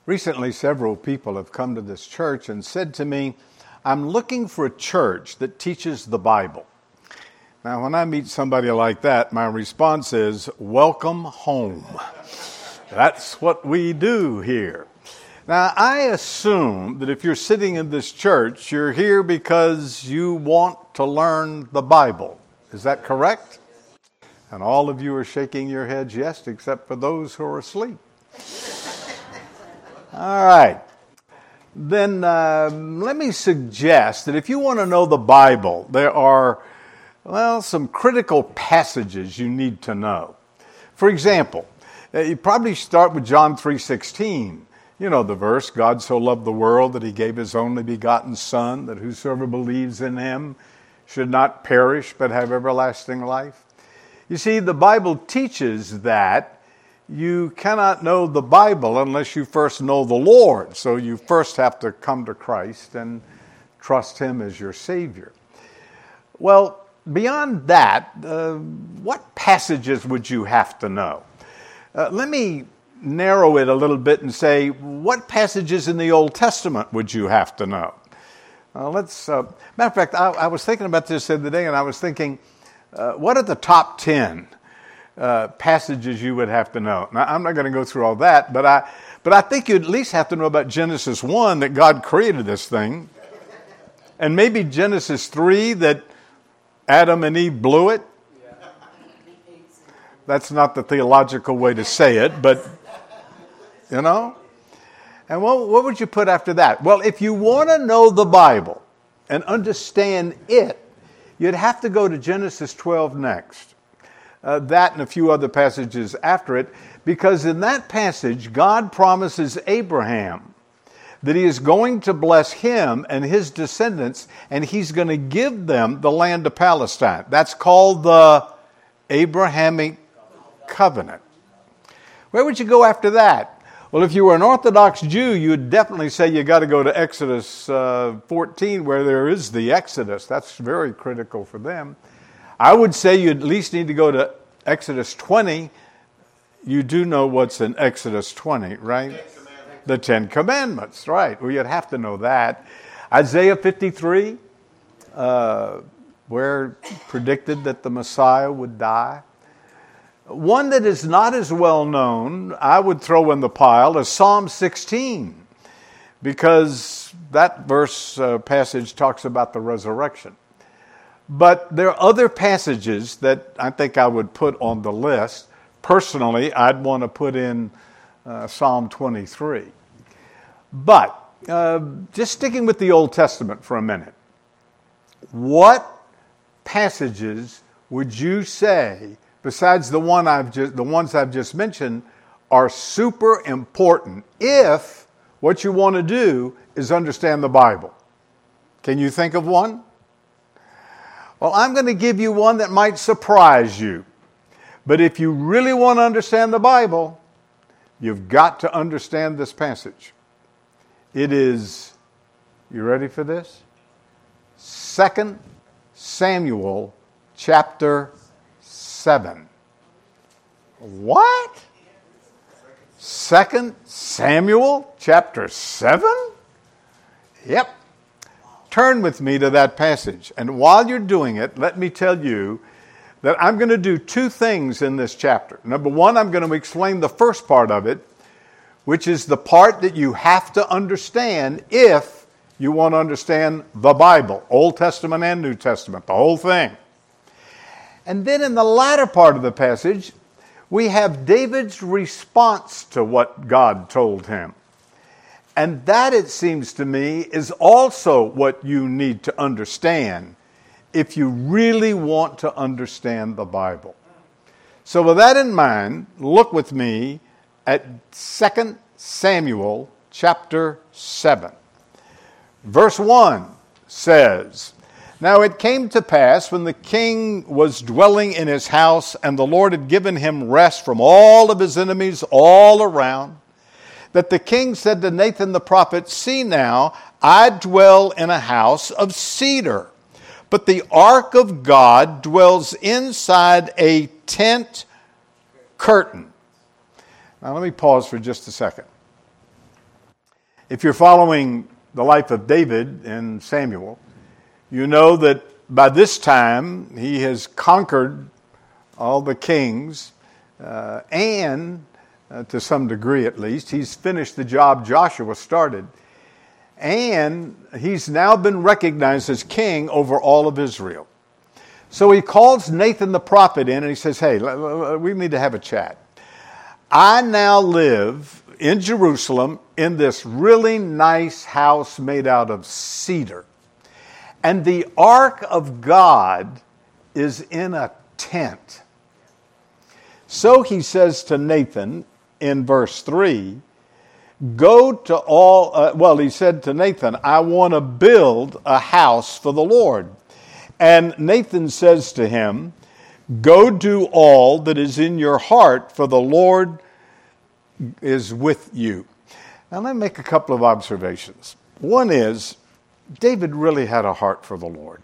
Recently, several people have come to this church and said to me, I'm looking for a church that teaches the Bible. Now, when I meet somebody like that, my response is, welcome home. That's what we do here. Now, I assume that if you're sitting in this church, you're here because you want to learn the Bible. Is that correct? And all of you are shaking your heads yes, except for those who are asleep. All right. Then let me suggest that if you want to know the Bible, there are, some critical passages you need to know. For example, you probably start with John 3:16. You know the verse, God so loved the world that he gave his only begotten Son, that whosoever believes in him should not perish but have everlasting life. You see, the Bible teaches that you cannot know the Bible unless you first know the Lord. So you first have to come to Christ and trust him as your Savior. Well, beyond that, what passages would you have to know? Let me narrow it a little bit and say, what passages in the Old Testament would you have to know? Matter of fact, I was thinking about this the other day, and I was thinking, what are the top 10 passages you would have to know? Now, I'm not going to go through all that, but I think you at least have to know about Genesis 1, that God created this thing, and maybe Genesis 3, that Adam and Eve blew it. That's not the theological way to say it, but, And what would you put after that? Well, if you want to know the Bible and understand it, you'd have to go to Genesis 12 next. That and a few other passages after it, because in that passage, God promises Abraham that he is going to bless him and his descendants, and he's going to give them the land of Palestine. That's called the Abrahamic Covenant. Where would you go after that? Well, if you were an Orthodox Jew, you'd definitely say you got to go to Exodus 14, where there is the Exodus. That's very critical for them. I would say you at least need to go to Exodus 20. You do know what's in Exodus 20, right? The Ten Commandments, right. Well, you'd have to know that. Isaiah 53, where predicted that the Messiah would die. One that is not as well known, I would throw in the pile, is Psalm 16, because that passage talks about the resurrection. But there are other passages that I think I would put on the list. Personally, I'd want to put in Psalm 23. But just sticking with the Old Testament for a minute, what passages would you say, besides the ones I've just mentioned, are super important if what you want to do is understand the Bible? Can you think of one? Well, I'm going to give you one that might surprise you. But if you really want to understand the Bible, you've got to understand this passage. It is, you ready for this? 2 Samuel chapter 7. What? 2 Samuel chapter 7? Yep. Turn with me to that passage. And while you're doing it, let me tell you that I'm going to do two things in this chapter. Number one, I'm going to explain the first part of it, which is the part that you have to understand if you want to understand the Bible, Old Testament and New Testament, the whole thing. And then in the latter part of the passage, we have David's response to what God told him. And that, it seems to me, is also what you need to understand if you really want to understand the Bible. So with that in mind, look with me at 2 Samuel chapter 7. Verse 1 says, Now it came to pass when the king was dwelling in his house, and the Lord had given him rest from all of his enemies all around, that the king said to Nathan the prophet, See now, I dwell in a house of cedar, but the ark of God dwells inside a tent curtain. Now let me pause for just a second. If you're following the life of David in Samuel, you know that by this time he has conquered all the kings and to some degree at least, he's finished the job Joshua started. And he's now been recognized as king over all of Israel. So he calls Nathan the prophet in and he says, hey, we need to have a chat. I now live in Jerusalem in this really nice house made out of cedar. And the ark of God is in a tent. So he says to Nathan in verse 3, go to all, he said to Nathan, I want to build a house for the Lord. And Nathan says to him, go do all that is in your heart, for the Lord is with you. Now let me make a couple of observations. One is, David really had a heart for the Lord.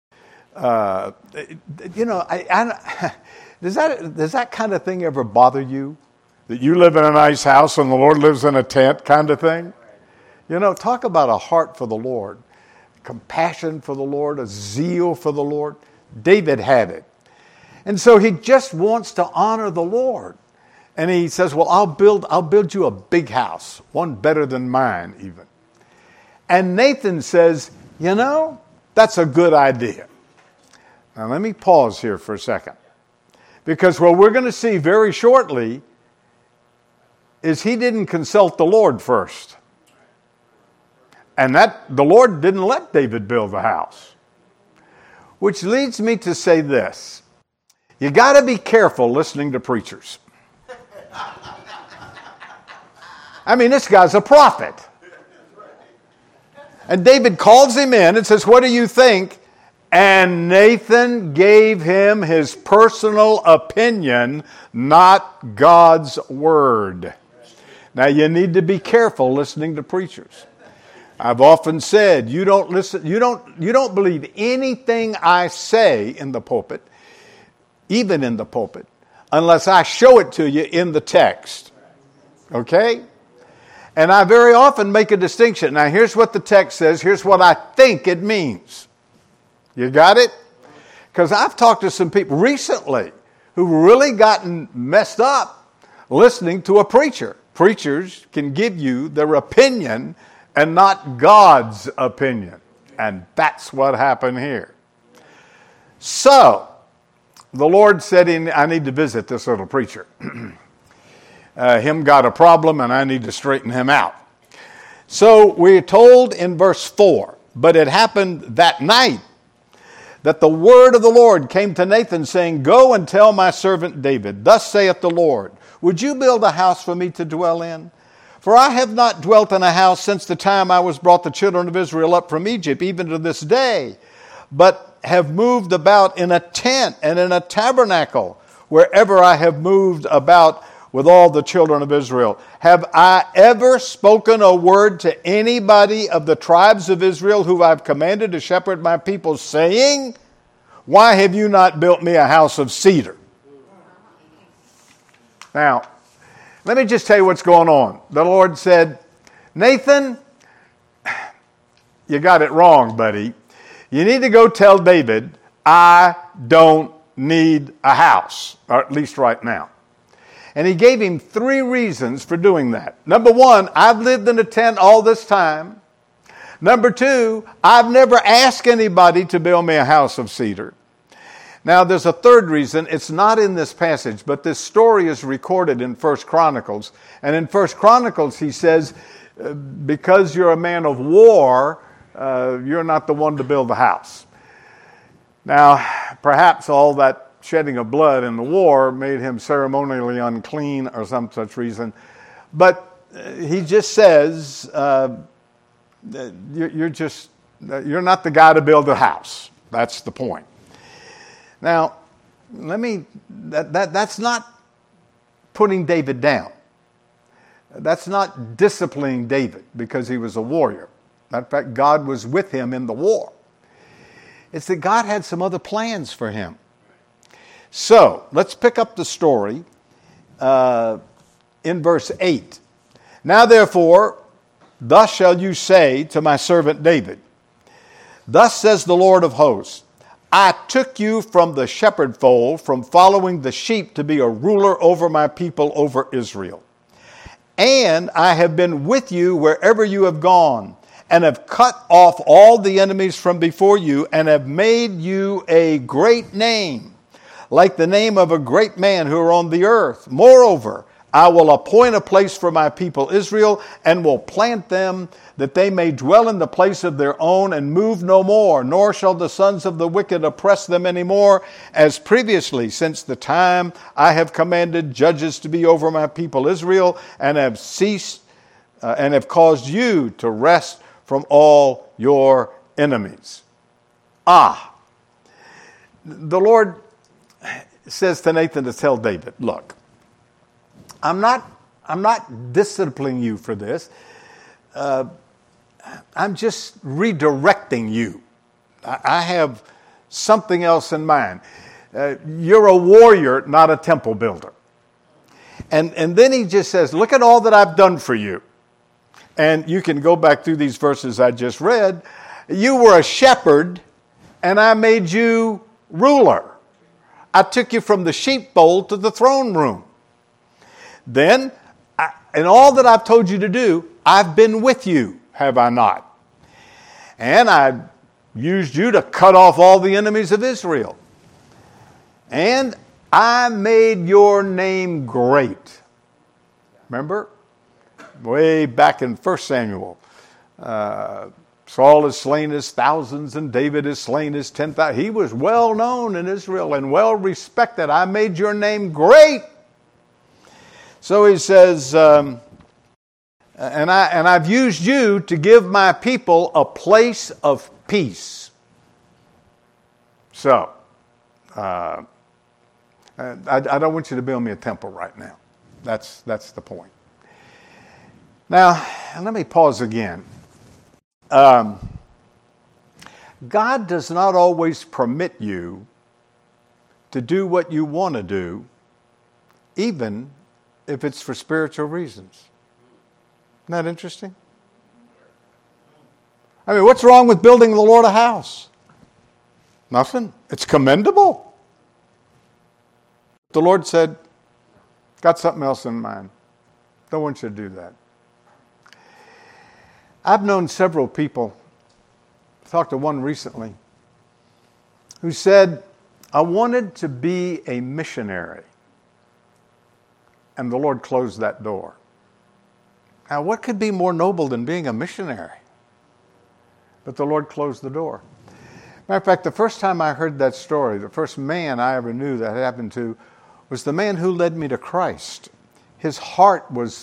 Does that kind of thing ever bother you? That you live in a nice house and the Lord lives in a tent kind of thing? You know, talk about a heart for the Lord. Compassion for the Lord, a zeal for the Lord. David had it. And so he just wants to honor the Lord. And he says, well, I'll build you a big house, one better than mine even. And Nathan says, you know, that's a good idea. Now let me pause here for a second. Because what we're going to see very shortly is he didn't consult the Lord first. And the Lord didn't let David build the house. Which leads me to say this. You got to be careful listening to preachers. I mean, this guy's a prophet. And David calls him in and says, what do you think? And Nathan gave him his personal opinion, not God's word. Now, you need to be careful listening to preachers. I've often said, you don't believe anything I say in the pulpit, even in the pulpit, unless I show it to you in the text. Okay? And I very often make a distinction. Now, here's what the text says. Here's what I think it means. You got it? Because I've talked to some people recently who've really gotten messed up listening to a preacher. Preachers can give you their opinion and not God's opinion. And that's what happened here. So, the Lord said, I need to visit this little preacher. Him got a problem and I need to straighten him out. So, we're told in verse 4, but it happened that night that the word of the Lord came to Nathan saying, go and tell my servant David, thus saith the Lord, would you build a house for me to dwell in? For I have not dwelt in a house since the time I was brought the children of Israel up from Egypt, even to this day, but have moved about in a tent and in a tabernacle, wherever I have moved about with all the children of Israel. Have I ever spoken a word to anybody of the tribes of Israel who I've commanded to shepherd my people, saying, why have you not built me a house of cedar? Now, let me just tell you what's going on. The Lord said, Nathan, you got it wrong, buddy. You need to go tell David, I don't need a house, or at least right now. And he gave him 3 reasons for doing that. Number 1, I've lived in a tent all this time. Number 2, I've never asked anybody to build me a house of cedar. Now, there's a third reason. It's not in this passage, but this story is recorded in 1 Chronicles. And in 1 Chronicles, he says, because you're a man of war, you're not the one to build the house. Now, perhaps all that shedding of blood in the war made him ceremonially unclean or some such reason. But he just says, you're not the guy to build a house. That's the point. Now, that's not putting David down. That's not disciplining David because he was a warrior. In fact, God was with him in the war. It's that God had some other plans for him. So, let's pick up the story in verse 8. Now, therefore, Thus shall you say to my servant David, Thus says the Lord of hosts, I took you from the shepherd fold, from following the sheep, to be a ruler over my people, over Israel. And I have been with you wherever you have gone, and have cut off all the enemies from before you, and have made you a great name, like the name of a great man who are on the earth. Moreover, I will appoint a place for my people Israel, and will plant them, that they may dwell in the place of their own, and move no more, nor shall the sons of the wicked oppress them any more, as previously, since the time I have commanded judges to be over my people Israel, and have caused you to rest from all your enemies. The Lord says to Nathan to tell David, look, I'm not disciplining you for this. I'm just redirecting you. I have something else in mind. You're a warrior, not a temple builder. And then he just says, look at all that I've done for you. And you can go back through these verses I just read. You were a shepherd, and I made you ruler. I took you from the sheepfold to the throne room. Then, in all that I've told you to do, I've been with you, have I not? And I used you to cut off all the enemies of Israel. And I made your name great. Remember? Way back in 1 Samuel. Saul has slain his thousands and David has slain his 10,000. He was well known in Israel and well respected. I made your name great. So he says, and I've used you to give my people a place of peace. So, I don't want you to build me a temple right now. That's the point. Now, let me pause again. God does not always permit you to do what you want to do, even if it's for spiritual reasons. Isn't that interesting? I mean, what's wrong with building the Lord a house? Nothing. It's commendable. The Lord said, got something else in mind. Don't want you to do that. I've known several people, talked to one recently, who said, I wanted to be a missionary. And the Lord closed that door. Now, what could be more noble than being a missionary? But the Lord closed the door. Matter of fact, the first time I heard that story, the first man I ever knew that happened to was the man who led me to Christ. His heart was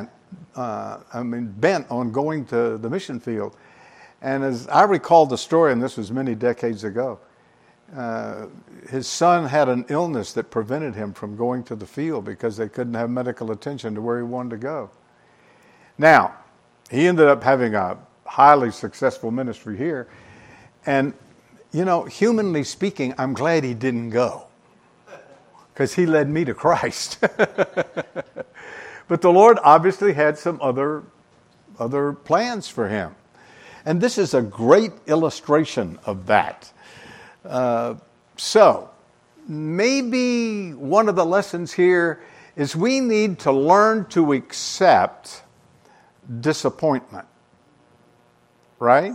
bent on going to the mission field. And as I recall the story, and this was many decades ago, his son had an illness that prevented him from going to the field because they couldn't have medical attention to where he wanted to go. Now, he ended up having a highly successful ministry here. And, humanly speaking, I'm glad he didn't go because he led me to Christ. But the Lord obviously had some other plans for him. And this is a great illustration of that. So, maybe one of the lessons here is we need to learn to accept disappointment. Right?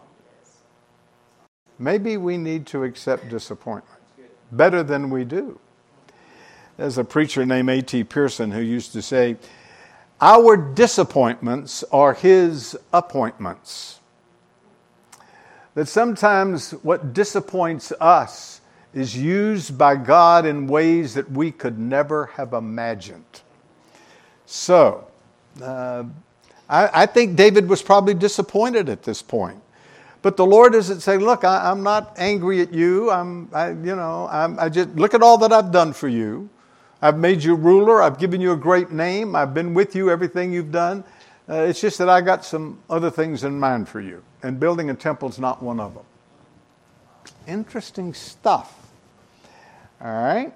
Maybe we need to accept disappointment better than we do. There's a preacher named A.T. Pearson who used to say, our disappointments are his appointments. That sometimes what disappoints us is used by God in ways that we could never have imagined. So, I think David was probably disappointed at this point. But the Lord doesn't say, look, I'm not angry at you. I just look at all that I've done for you. I've made you ruler. I've given you a great name. I've been with you, everything you've done. It's just that I got some other things in mind for you. And building a temple is not one of them. Interesting stuff. All right.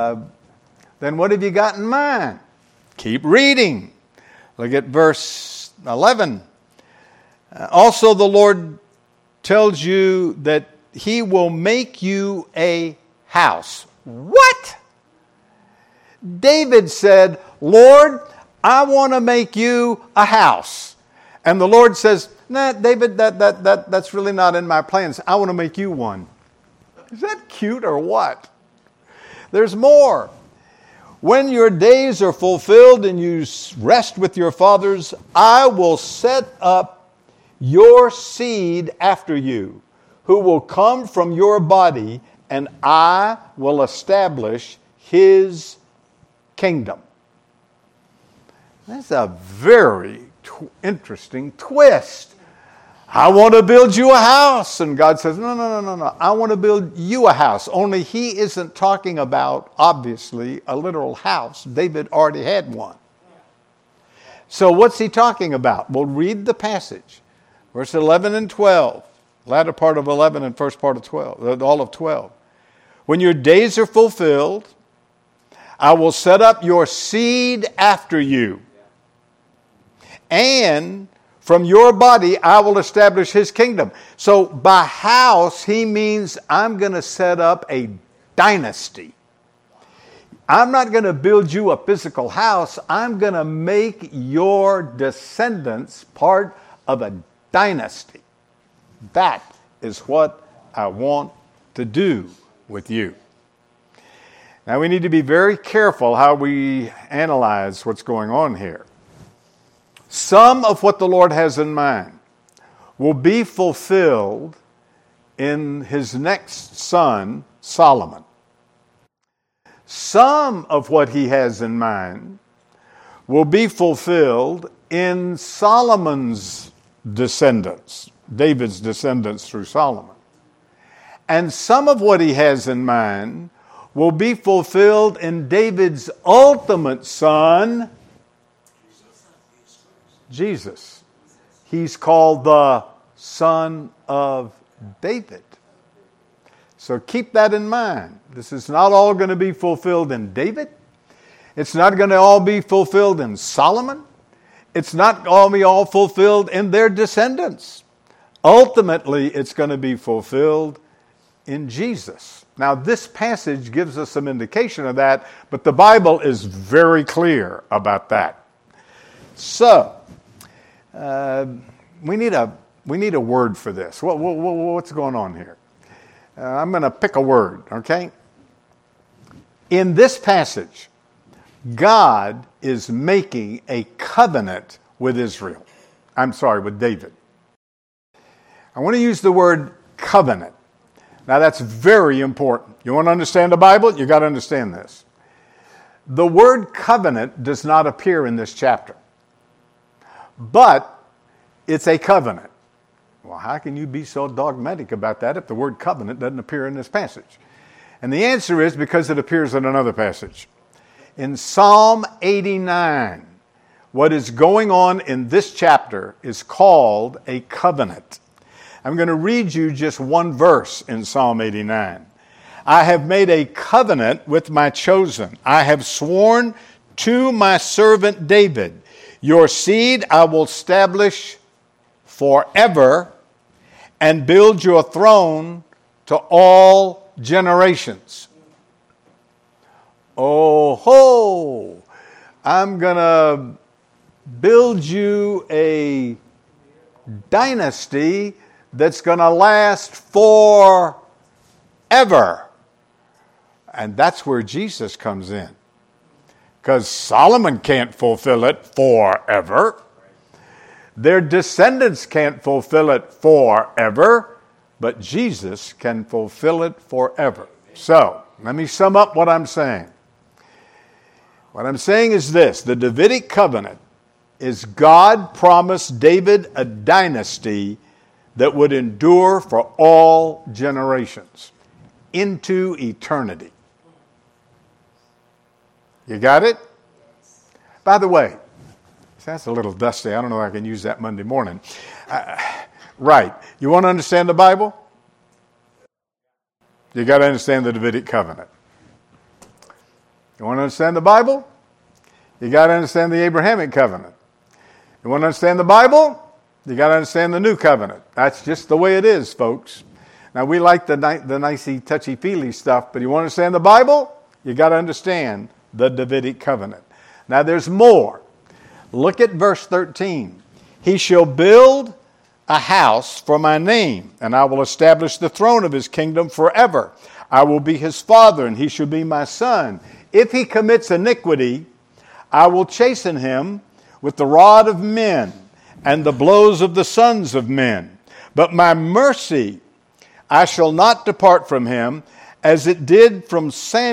Then what have you got in mind? Keep reading. Look at verse 11. Also the Lord tells you that he will make you a house. What? David said, Lord, I want to make you a house. And the Lord says, nah, David, that's really not in my plans. I want to make you one. Is that cute or what? There's more. When your days are fulfilled and you rest with your fathers, I will set up your seed after you, who will come from your body, and I will establish his kingdom. That's a very interesting twist. I want to build you a house. And God says, no. I want to build you a house. Only he isn't talking about, obviously, a literal house. David already had one. So what's he talking about? Well, read the passage. Verse 11 and 12. Latter part of 11 and first part of 12. All of 12. When your days are fulfilled, I will set up your seed after you. And from your body, I will establish his kingdom. So by house, he means I'm going to set up a dynasty. I'm not going to build you a physical house. I'm going to make your descendants part of a dynasty. That is what I want to do with you. Now we need to be very careful how we analyze what's going on here. Some of what the Lord has in mind will be fulfilled in his next son, Solomon. Some of what he has in mind will be fulfilled in Solomon's descendants, David's descendants through Solomon. And some of what he has in mind will be fulfilled in David's ultimate son, Jesus. He's called the Son of David. So keep that in mind. This is not all going to be fulfilled in David. It's not going to all be fulfilled in Solomon. It's not going to be all fulfilled in their descendants. Ultimately, it's going to be fulfilled in Jesus. Now, this passage gives us some indication of that, but the Bible is very clear about that. So, we need a word for this. What's going on here? I'm going to pick a word, okay? In this passage, God is making a covenant with Israel. With David. I want to use the word covenant. Now that's very important. You want to understand the Bible? You got to understand this. The word covenant does not appear in this chapter. But it's a covenant. Well, how can you be so dogmatic about that if the word covenant doesn't appear in this passage? And the answer is because it appears in another passage. In Psalm 89, what is going on in this chapter is called a covenant. I'm going to read you just one verse in Psalm 89. I have made a covenant with my chosen. I have sworn to my servant David. Your seed I will establish forever and build your throne to all generations. Oh ho! I'm going to build you a dynasty that's going to last forever. And that's where Jesus comes in. Because Solomon can't fulfill it forever. Their descendants can't fulfill it forever. But Jesus can fulfill it forever. So, let me sum up what I'm saying. What I'm saying is this. The Davidic covenant is God promised David a dynasty that would endure for all generations into eternity. You got it? By the way, that's a little dusty. I don't know if I can use that Monday morning. Right. You want to understand the Bible? You got to understand the Davidic covenant. You want to understand the Bible? You got to understand the Abrahamic covenant. You want to understand the Bible? You got to understand the new covenant. That's just the way it is, folks. Now, we like the nicey, touchy-feely stuff, but you want to understand the Bible? You got to understand the Davidic covenant. Now, there's more. Look at verse 13. He shall build a house for my name, and I will establish the throne of his kingdom forever. I will be his father, and he shall be my son. If he commits iniquity, I will chasten him with the rod of men and the blows of the sons of men. But my mercy I shall not depart from him, as it did from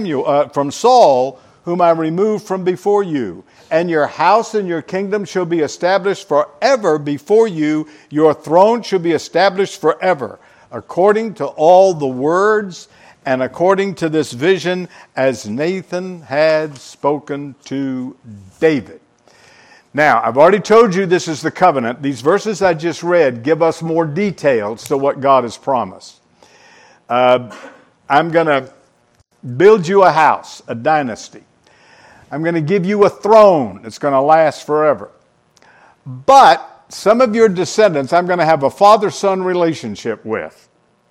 Saul, whom I removed from before you. And your house and your kingdom shall be established forever before you. Your throne shall be established forever, according to all the words and according to this vision, as Nathan had spoken to David. Now, I've already told you this is the covenant. These verses I just read give us more details to what God has promised. I'm going to build you a house, a dynasty. I'm going to give you a throne that's going to last forever. But some of your descendants I'm going to have a father-son relationship with.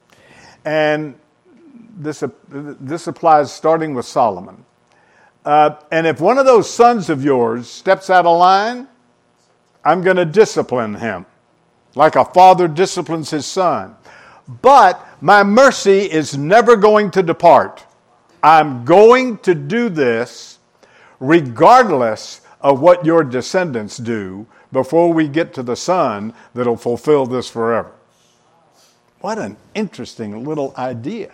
And this applies starting with Solomon. And if one of those sons of yours steps out of line, I'm going to discipline him like a father disciplines his son. But my mercy is never going to depart. I'm going to do this regardless of what your descendants do before we get to the son that'll fulfill this forever. What an interesting little idea.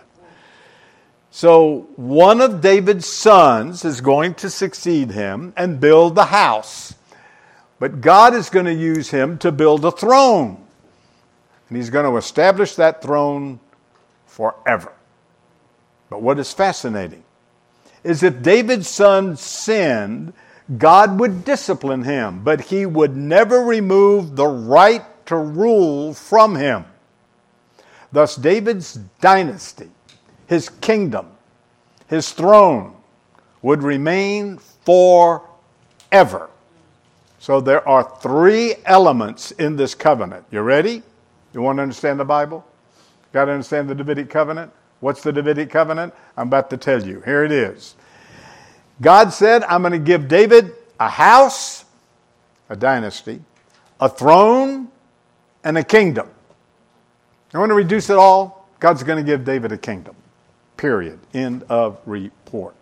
So one of David's sons is going to succeed him and build the house. But God is going to use him to build a throne. And he's going to establish that throne forever. But what is fascinating is if David's son sinned, God would discipline him, but he would never remove the right to rule from him. Thus, David's dynasty, his kingdom, his throne would remain forever. So there are three elements in this covenant. You ready? You want to understand the Bible? Got to understand the Davidic covenant? What's the Davidic covenant? I'm about to tell you. Here it is. God said, I'm going to give David a house, a dynasty, a throne, and a kingdom. I want to reduce it all. God's going to give David a kingdom. Period. End of report.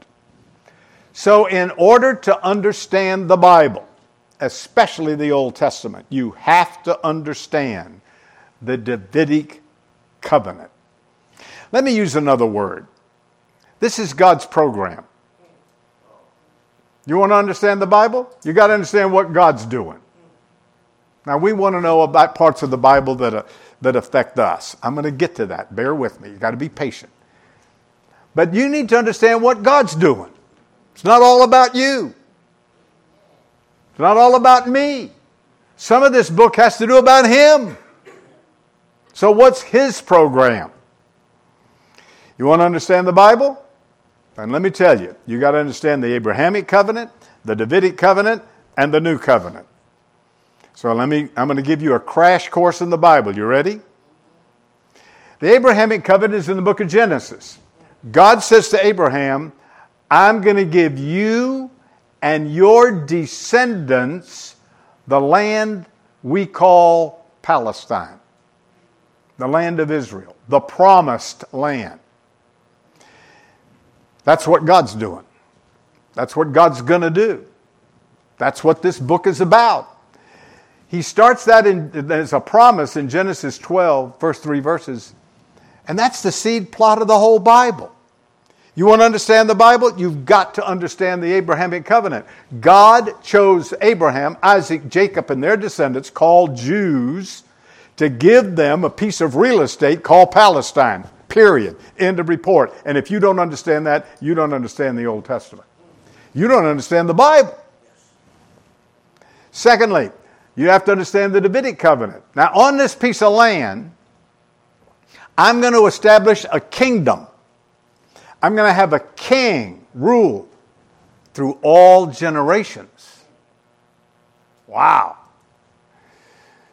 So in order to understand the Bible, especially the Old Testament, you have to understand the Davidic covenant. Let me use another word. This is God's program. You want to understand the Bible? You got to understand what God's doing. Now, we want to know about parts of the Bible that affect us. I'm going to get to that. Bear with me. You got to be patient. But you need to understand what God's doing. It's not all about you. It's not all about me. Some of this book has to do about Him. So what's His program? You want to understand the Bible? And let me tell you, you got to understand the Abrahamic covenant, the Davidic covenant, and the new covenant. So I'm going to give you a crash course in the Bible. You ready? The Abrahamic covenant is in the book of Genesis. God says to Abraham, I'm going to give you and your descendants the land we call Palestine, the land of Israel, the promised land. That's what God's doing. That's what God's going to do. That's what this book is about. He starts that as a promise in Genesis 12, first 3 verses. And that's the seed plot of the whole Bible. You want to understand the Bible? You've got to understand the Abrahamic covenant. God chose Abraham, Isaac, Jacob, and their descendants, called Jews, to give them a piece of real estate called Palestine. Period. End of report. And if you don't understand that, you don't understand the Old Testament. You don't understand the Bible. Secondly, you have to understand the Davidic covenant. Now, on this piece of land, I'm going to establish a kingdom. I'm going to have a king rule through all generations. Wow.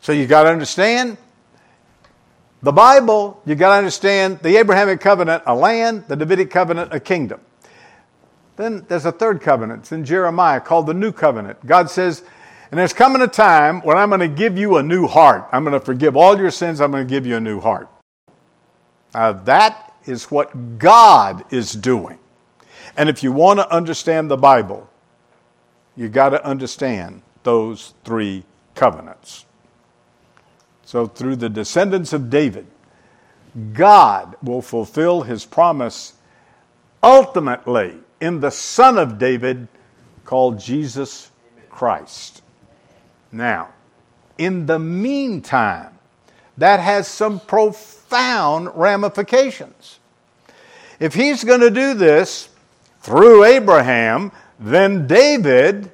So you got to understand the Bible, you got to understand the Abrahamic covenant, a land, the Davidic covenant, a kingdom. Then there's a third covenant. It's in Jeremiah called the New Covenant. God says, and there's coming a time when I'm going to give you a new heart. I'm going to forgive all your sins. I'm going to give you a new heart. That is what God is doing. And if you want to understand the Bible, you got to understand those three covenants. So through the descendants of David, God will fulfill his promise ultimately in the Son of David called Jesus Christ. Now, in the meantime, that has some profound ramifications. If he's going to do this through Abraham, then David,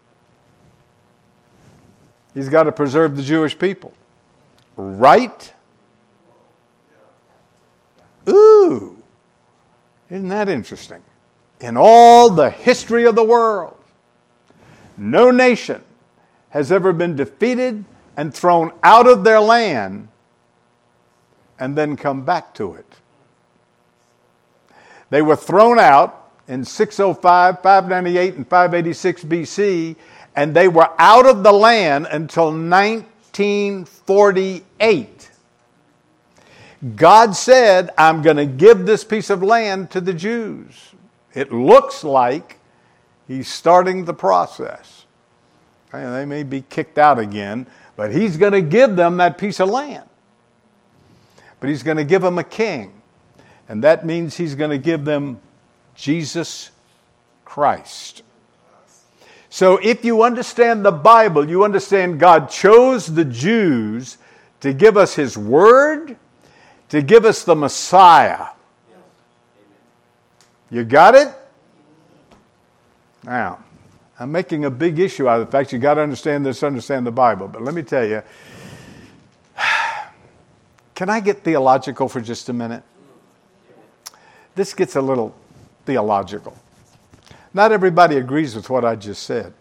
he's got to preserve the Jewish people. Right? Ooh, isn't that interesting? In all the history of the world, no nation has ever been defeated and thrown out of their land and then come back to it. They were thrown out in 605, 598, and 586 BC, and they were out of the land until 1948. God said, I'm going to give this piece of land to the Jews. It looks like he's starting the process. They may be kicked out again, but he's going to give them that piece of land. But he's going to give them a king. And that means he's going to give them Jesus Christ. So if you understand the Bible, you understand God chose the Jews to give us his word, to give us the Messiah. You got it? Now, I'm making a big issue out of the fact you got to understand this, understand the Bible. But let me tell you, can I get theological for just a minute? This gets a little theological. Not everybody agrees with what I just said.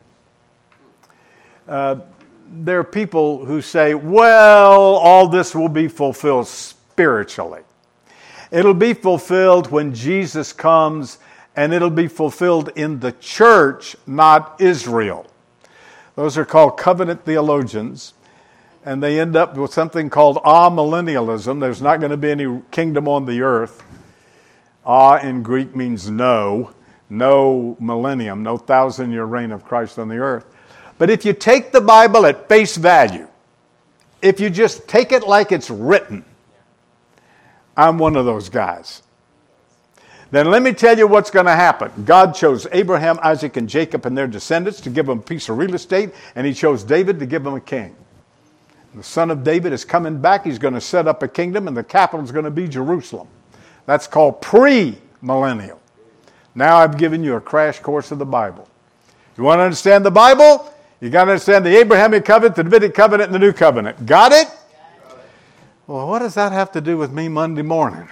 There are people who say, well, all this will be fulfilled spiritually. It'll be fulfilled when Jesus comes, and it'll be fulfilled in the church, not Israel. Those are called covenant theologians, and they end up with something called amillennialism. There's not going to be any kingdom on the earth. In Greek means no millennium, no 1,000-year reign of Christ on the earth. But if you take the Bible at face value, if you just take it like it's written, I'm one of those guys. Then let me tell you what's going to happen. God chose Abraham, Isaac, and Jacob and their descendants to give them a piece of real estate, and he chose David to give them a king. The son of David is coming back. He's going to set up a kingdom, and the capital is going to be Jerusalem. That's called pre-millennial. Now I've given you a crash course of the Bible. You want to understand the Bible? You got to understand the Abrahamic covenant, the Davidic covenant, and the New Covenant. Got it? Well, what does that have to do with me Monday morning?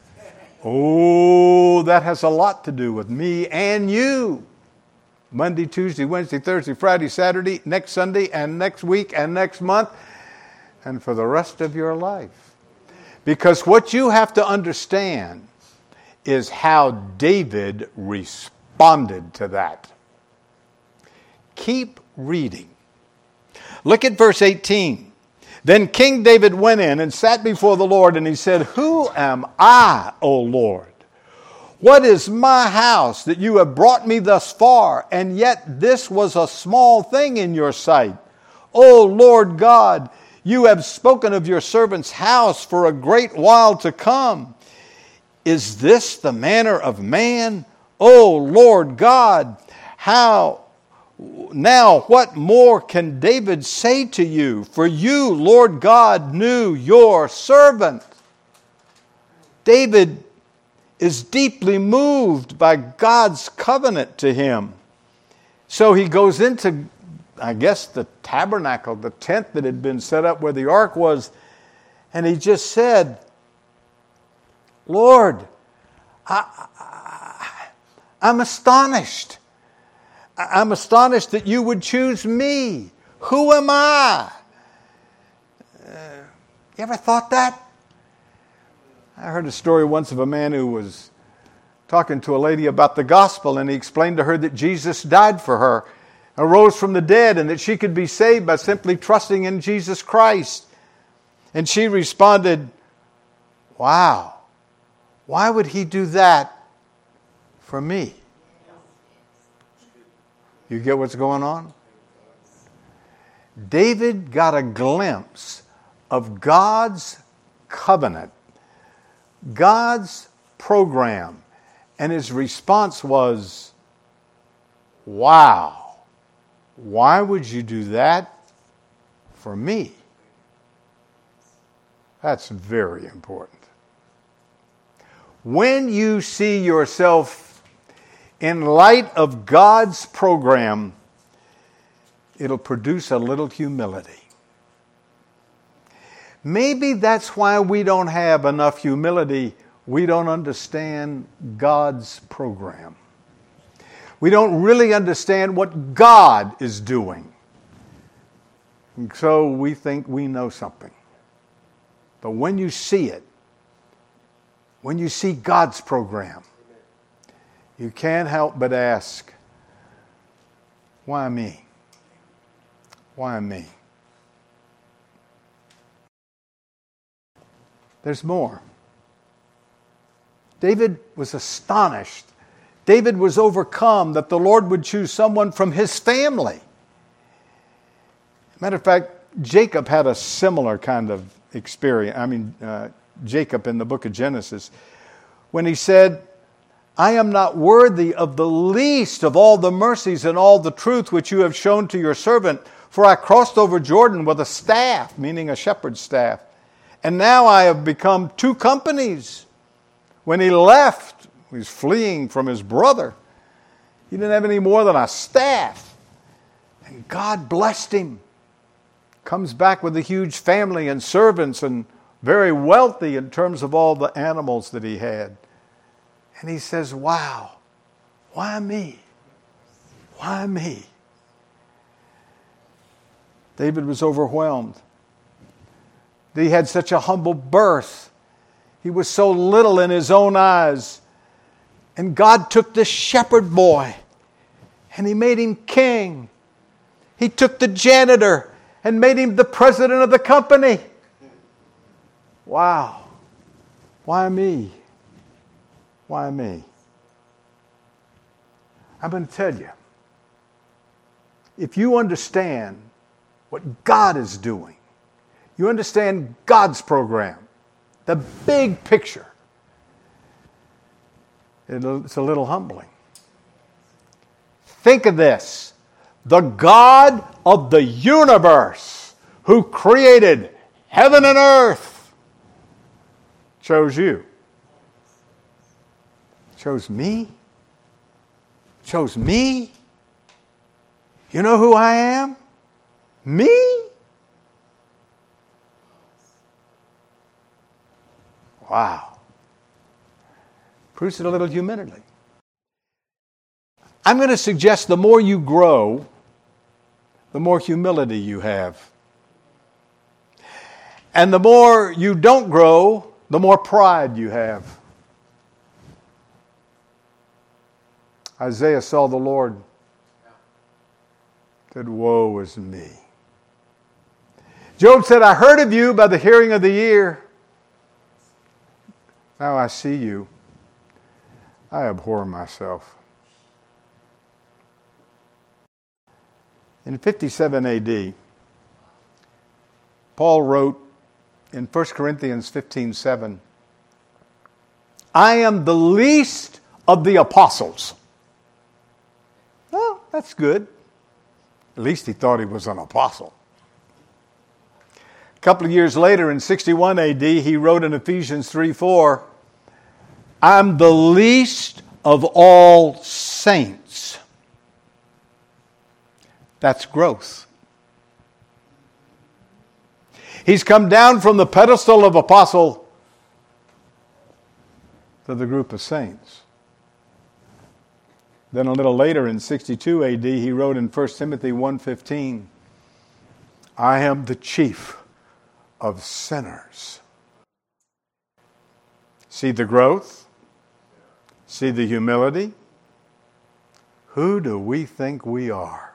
Oh, that has a lot to do with me and you. Monday, Tuesday, Wednesday, Thursday, Friday, Saturday, next Sunday, and next week, and next month, and for the rest of your life. Because what you have to understand is how David responded to that. Keep reading. Look at verse 18. Then King David went in and sat before the Lord, and he said, Who am I, O Lord? What is my house that you have brought me thus far? And yet this was a small thing in your sight. O Lord God, you have spoken of your servant's house for a great while to come. Is this the manner of man? O Lord God, now what more can David say to you? For you, Lord God, knew your servant. David is deeply moved by God's covenant to him. So he goes into, I guess, the tabernacle, the tent that had been set up where the ark was, and he just said, Lord, I'm astonished. I'm astonished that you would choose me. Who am I? You ever thought that? I heard a story once of a man who was talking to a lady about the gospel, and he explained to her that Jesus died for her, arose from the dead, and that she could be saved by simply trusting in Jesus Christ. And she responded, "Wow, why would he do that for me?" You get what's going on? David got a glimpse of God's covenant, God's program, and his response was, "Wow, why would you do that for me?" That's very important. When you see yourself in light of God's program, it'll produce a little humility. Maybe that's why we don't have enough humility. We don't understand God's program. We don't really understand what God is doing. And so we think we know something. But when you see it, when you see God's program, you can't help but ask, why me? Why me? There's more. David was astonished. David was overcome that the Lord would choose someone from his family. Matter of fact, Jacob had a similar kind of experience. Jacob in the book of Genesis, when he said, "I am not worthy of the least of all the mercies and all the truth which you have shown to your servant, for I crossed over Jordan with a staff," meaning a shepherd's staff, "and now I have become two companies." When he left, he was fleeing from his brother. He didn't have any more than a staff. And God blessed him. Comes back with a huge family and servants and very wealthy in terms of all the animals that he had. And he says, "Wow, why me? Why me?" David was overwhelmed. He had such a humble birth. He was so little in his own eyes. And God took this shepherd boy and he made him king. He took the janitor and made him the president of the company. Wow. Why me? Why me? I'm going to tell you, if you understand what God is doing, you understand God's program, the big picture, it's a little humbling. Think of this. The God of the universe who created heaven and earth chose you. Chose me? Chose me? You know who I am? Me? Wow. Proves a little humility. I'm going to suggest the more you grow, the more humility you have. And the more you don't grow, the more pride you have. Isaiah saw the Lord, said, "Woe is me." Job said, "I heard of you by the hearing of the ear. Now I see you. I abhor myself." In 57 AD, Paul wrote in 1 Corinthians 15:7, "I am the least of the apostles." Well, that's good. At least he thought he was an apostle. A couple of years later, in 61 AD, he wrote in Ephesians 3:4, "I'm the least of all saints." That's growth. He's come down from the pedestal of apostle to the group of saints. Then a little later in 62 AD, he wrote in 1 Timothy 1:15, "I am the chief of sinners. See the growth? See the humility? Who do we think we are?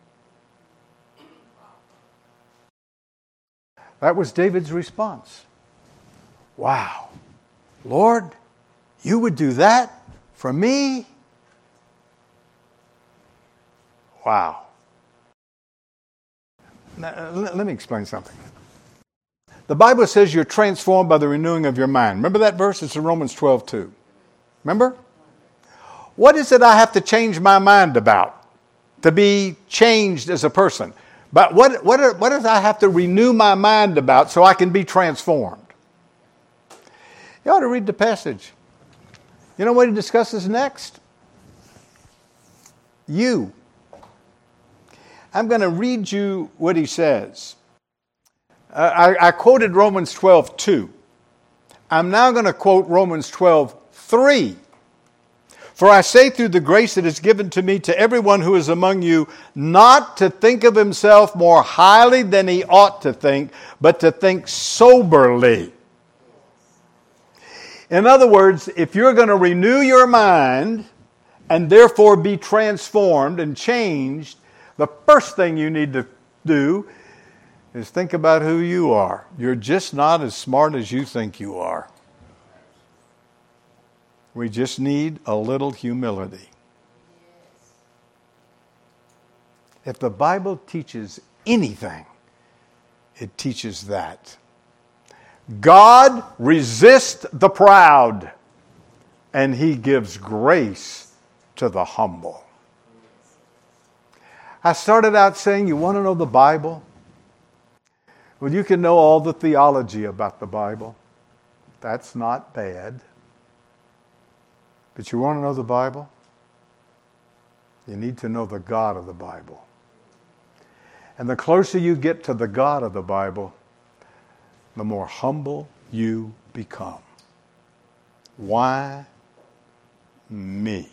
That was David's response. Wow. Lord, you would do that for me? Wow. Now, let me explain something. The Bible says you're transformed by the renewing of your mind. Remember that verse? It's in Romans 12:2. Remember? What is it I have to change my mind about to be changed as a person? But what does I have to renew my mind about so I can be transformed? You ought to read the passage. You know what he discusses next? You. I'm going to read you what he says. I quoted Romans 12:2. I'm now going to quote Romans 12:3. For I say through the grace that is given to me to everyone who is among you, not to think of himself more highly than he ought to think, but to think soberly. In other words, if you're going to renew your mind and therefore be transformed and changed, the first thing you need to do is think about who you are. You're just not as smart as you think you are. We just need a little humility. If the Bible teaches anything, it teaches that. God resists the proud, and He gives grace to the humble. I started out saying, you want to know the Bible? Well, you can know all the theology about the Bible. That's not bad. But you want to know the Bible? You need to know the God of the Bible. And the closer you get to the God of the Bible, the more humble you become. Why me?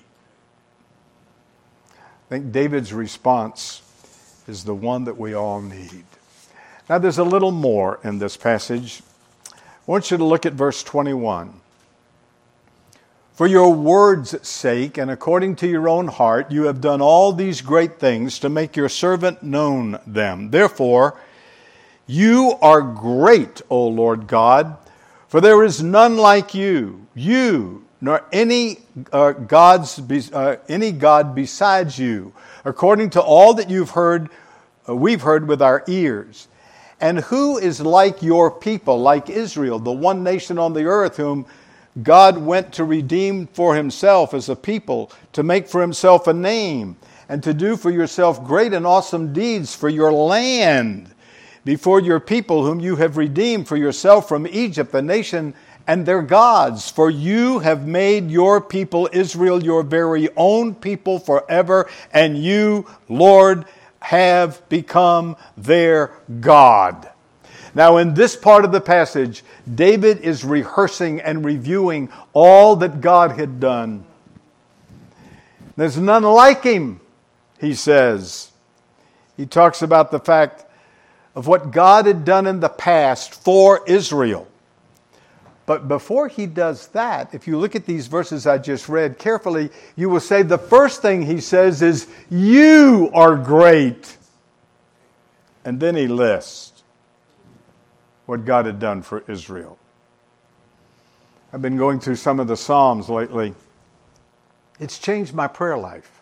I think David's response is the one that we all need. Now there's a little more in this passage. I want you to look at verse 21. For your word's sake and according to your own heart, you have done all these great things to make your servant known them. Therefore, you are great, O Lord God, for there is none like you. You, nor any God besides you, according to all that we've heard with our ears. And who is like your people, like Israel, the one nation on the earth whom God went to redeem for himself as a people, to make for himself a name, and to do for yourself great and awesome deeds for your land, before your people whom you have redeemed for yourself from Egypt, the nation and their gods. For you have made your people Israel your very own people forever, and you, Lord, have become their God. Now, in this part of the passage, David is rehearsing and reviewing all that God had done. There's none like him, he says. He talks about the fact of what God had done in the past for Israel. But before he does that, if you look at these verses I just read carefully, you will say the first thing he says is, you are great. And then he lists what God had done for Israel. I've been going through some of the Psalms lately. It's changed my prayer life.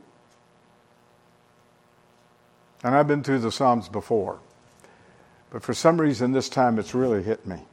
And I've been through the Psalms before. But for some reason this time it's really hit me.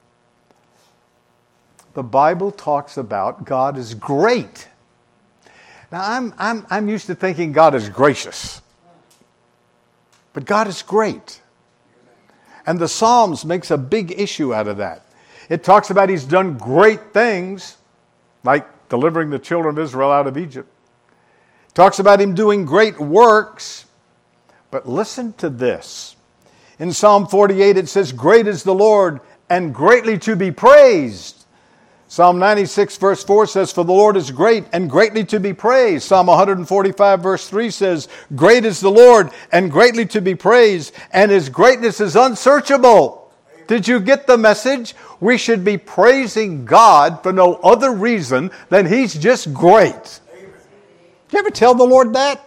The Bible talks about God is great. Now I'm used to thinking God is gracious. But God is great. And the Psalms makes a big issue out of that. It talks about He's done great things, like delivering the children of Israel out of Egypt. It talks about Him doing great works. But listen to this. In Psalm 48 it says, great is the Lord and greatly to be praised. Psalm 96 verse 4 says, for the Lord is great and greatly to be praised. Psalm 145 verse 3 says, great is the Lord and greatly to be praised, and His greatness is unsearchable. Amen. Did you get the message? We should be praising God for no other reason than He's just great. Did you ever tell the Lord that?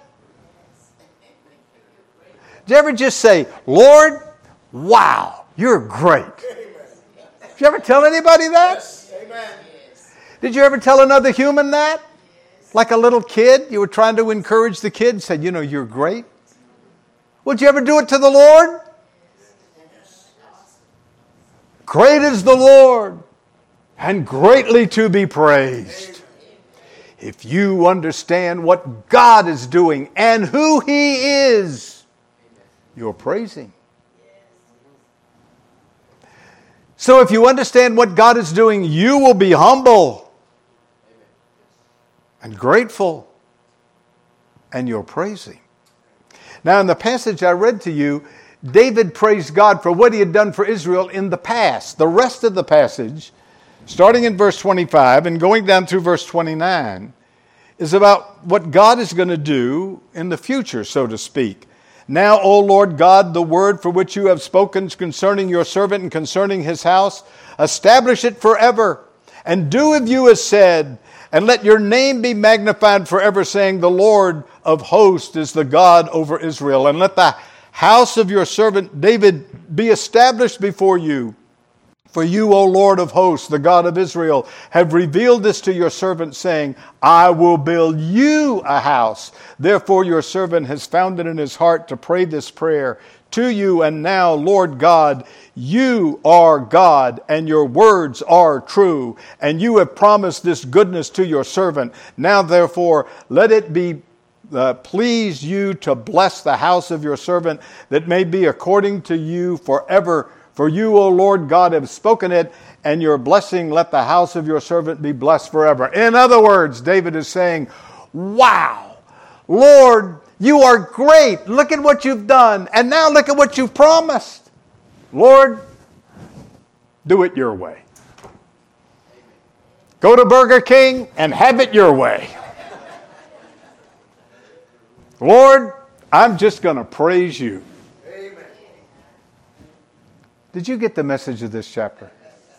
Did you ever just say, Lord, wow, you're great? Did you ever tell anybody that? Did you ever tell another human that? Like a little kid, you were trying to encourage the kid, said, you know, you're great. Would you ever do it to the Lord? Great is the Lord, and greatly to be praised. If you understand what God is doing and who He is, you're praising. So if you understand what God is doing, you will be humble and grateful, and you're praising. Now, in the passage I read to you, David praised God for what He had done for Israel in the past. The rest of the passage, starting in verse 25 and going down through verse 29, is about what God is going to do in the future, so to speak. Now, O Lord God, the word for which you have spoken concerning your servant and concerning his house, establish it forever, and do as you have said, and let your name be magnified forever, saying, the Lord of hosts is the God over Israel. And let the house of your servant David be established before you. For you, O Lord of hosts, the God of Israel, have revealed this to your servant, saying, I will build you a house. Therefore your servant has found it in his heart to pray this prayer to you. And now, Lord God, you are God, and your words are true. And you have promised this goodness to your servant. Now, therefore, let it be please you to bless the house of your servant, that may be according to you forever. For you, O Lord God, have spoken it, and your blessing let the house of your servant be blessed forever. In other words, David is saying, wow, Lord, you are great. Look at what you've done. And now look at what you've promised. Lord, do it your way. Go to Burger King and have it your way. Lord, I'm just going to praise you. Did you get the message of this chapter?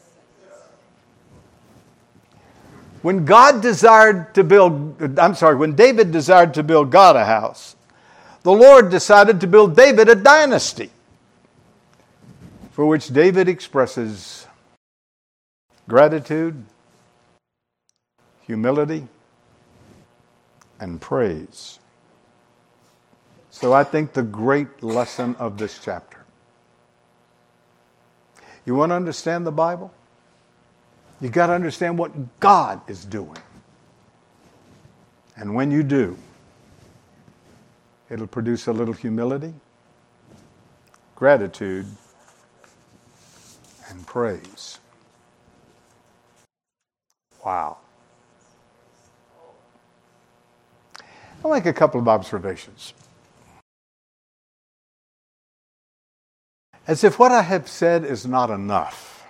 When David desired to build God a house, the Lord decided to build David a dynasty, for which David expresses gratitude, humility, and praise. So I think the great lesson of this chapter. You want to understand the Bible? You got to understand what God is doing. And when you do, it'll produce a little humility, gratitude, and praise. Wow. I'll make a couple of observations. As if what I have said is not enough.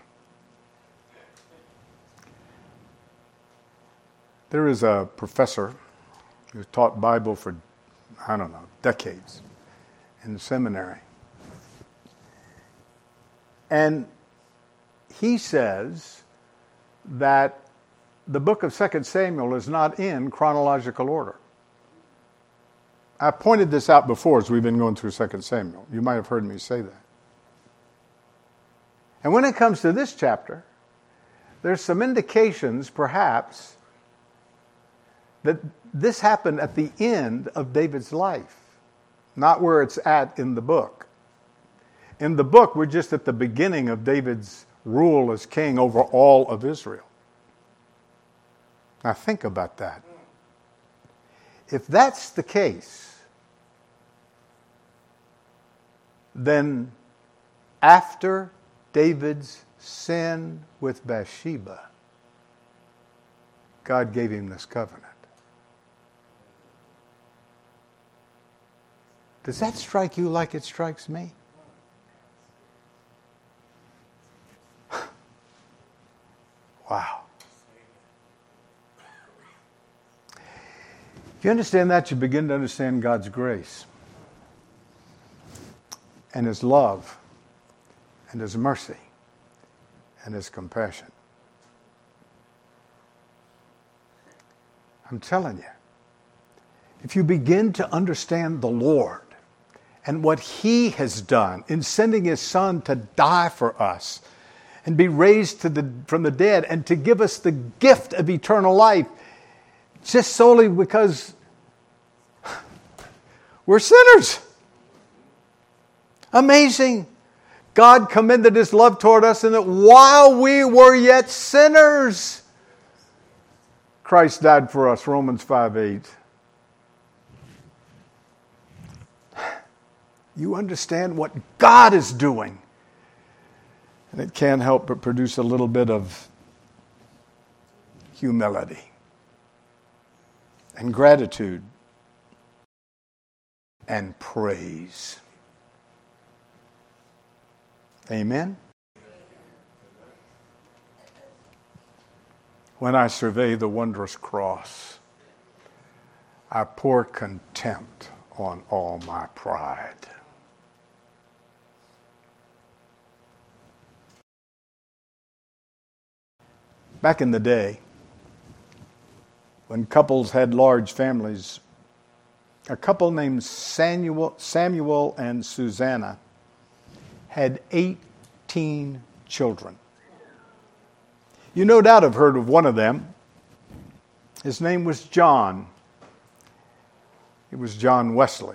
There is a professor who taught Bible for, decades in the seminary. And he says that the book of 2 Samuel is not in chronological order. I pointed this out before as we've been going through 2 Samuel. You might have heard me say that. And when it comes to this chapter, there's some indications, perhaps, that this happened at the end of David's life, not where it's at in the book. In the book, we're just at the beginning of David's rule as king over all of Israel. Now think about that. If that's the case, then after David's sin with Bathsheba, God gave him this covenant. Does that strike you like it strikes me? Wow. If you understand that, you begin to understand God's grace and His love and His mercy and His compassion. I'm telling you, if you begin to understand the Lord and what He has done in sending His Son to die for us and be raised from the dead and to give us the gift of eternal life, just solely because we're sinners. Amazing. God commended His love toward us in that while we were yet sinners, Christ died for us, Romans 5:8. You understand what God is doing. And it can't help but produce a little bit of humility and gratitude and praise. Amen? When I survey the wondrous cross, I pour contempt on all my pride. Back in the day, when couples had large families, a couple named Samuel and Susanna had 18 children. You no doubt have heard of one of them. His name was John. It was John Wesley.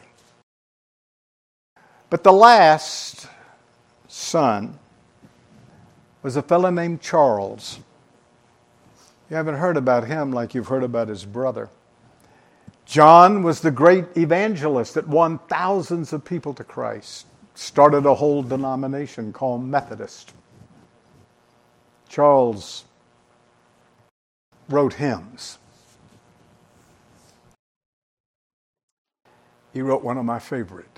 But the last son was a fellow named Charles. You haven't heard about him like you've heard about his brother. John was the great evangelist that won thousands of people to Christ. Started a whole denomination called Methodist. Charles wrote hymns. He wrote one of my favorite.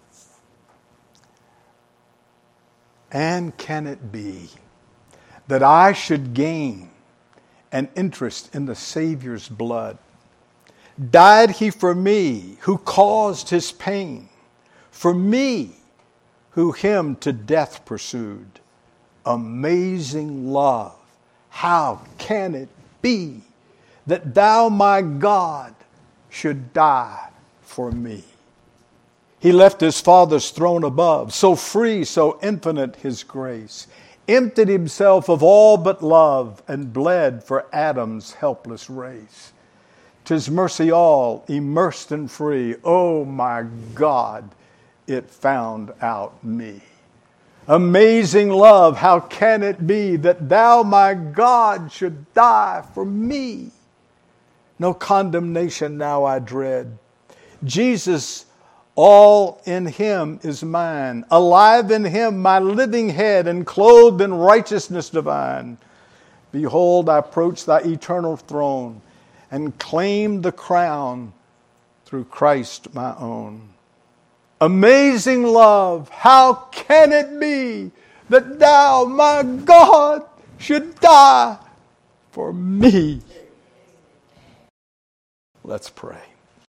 And can it be that I should gain an interest in the Savior's blood? Died He for me, who caused His pain, for me, who Him to death pursued. Amazing love, how can it be that Thou, my God, should die for me? He left His Father's throne above, so free, so infinite His grace, emptied Himself of all but love, and bled for Adam's helpless race. 'Tis mercy all, immersed and free. Oh my God, it found out me. Amazing love, how can it be that Thou, my God, should die for me? No condemnation now I dread. Jesus, all in Him is mine. Alive in Him, my living head, and clothed in righteousness divine. Behold, I approach Thy eternal throne, and claim the crown through Christ my own. Amazing love, how can it be that Thou, my God, should die for me? Let's pray.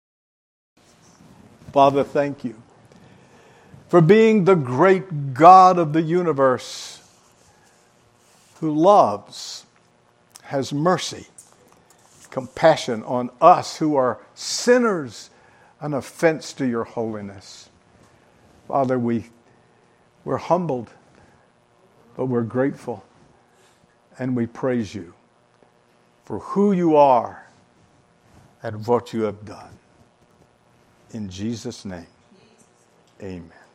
Father, thank You for being the great God of the universe who loves, has mercy, compassion on us who are sinners, an offense to Your holiness. Father, we're humbled, but we're grateful, and we praise You for who You are and what You have done. In Jesus' name, amen.